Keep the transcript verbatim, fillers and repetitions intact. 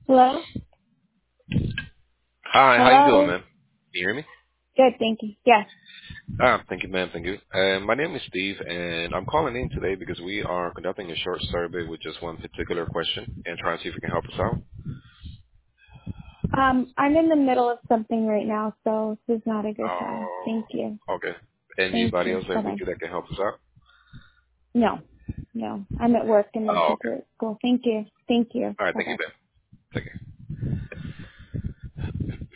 Hello? Hi, how you doing, Hello? man? Can you hear me? Good, thank you. Yes. Ah, thank you, ma'am. Thank you. Uh, my name is Steve, and I'm calling in today because we are conducting a short survey with just one particular question and trying to see if you can help us out. Um, I'm in the middle of something right now, so this is not a good time. Thank Oh, you. okay. Thank Anybody you. else that with Bye-bye. you that can help us out? No. No. I'm at work and my Oh, kids okay. are at school. Thank you. Thank you. All right, thank you, Bye-bye. ma'am. Take care.